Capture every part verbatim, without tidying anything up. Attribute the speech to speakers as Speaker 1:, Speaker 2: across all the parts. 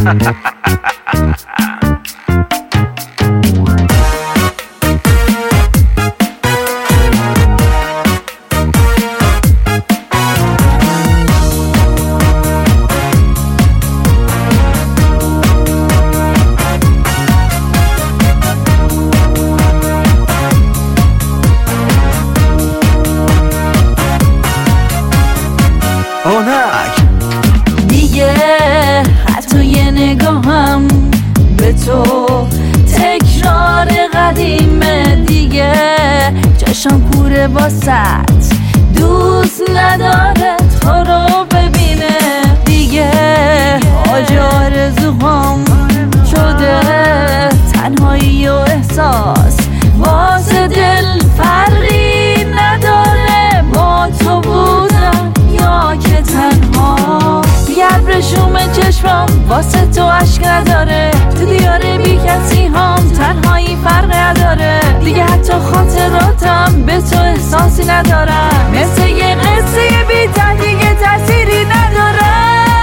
Speaker 1: دیگه حتی یه نگاهم به تو تکرار قدیمه، دیگه چشم کوره واسط دوست نداره تو رو ببینه، دیگه حاج آرزوهام شده تنهایی و احساس واسه دل فرقی نداره با تو بودم یا که تنها. دیگه ابرشوم چشمم واسه تو عشق نداره، تو دیاره بی کسی هم تنهایی فرق نداره، دیگه حتی خاطراتم به تو احساسی ندارم، مثل یه قصه بی ته دیگه تأثیری نداره.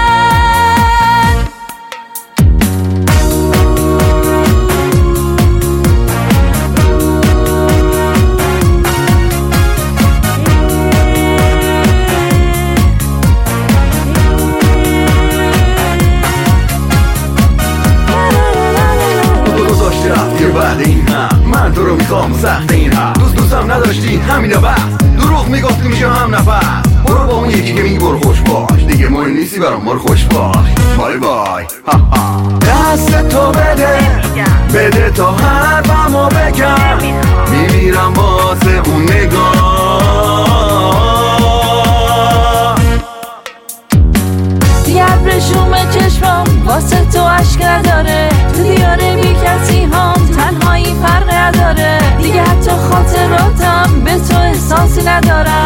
Speaker 2: بعد این هم من تو رو میخوام سخت این هم دوست دوستم نداشتی همینو بس، دروغ میگفتی میشه هم نفس، برو با اون یکی که میگی برو خوش باش، دیگه مهم نیستی برام برو خوش باش، بای بای. دست تو بده بده تا حرفمو بگم، میمیرم واسه اون نگاه.
Speaker 1: دیگه ابرشوم چشمم واسه تو عشق نداره، تو دیاره بی کسی هم تنهایی فرق نداره، دیگه حتی خاطراتم به تو احساسی نداره.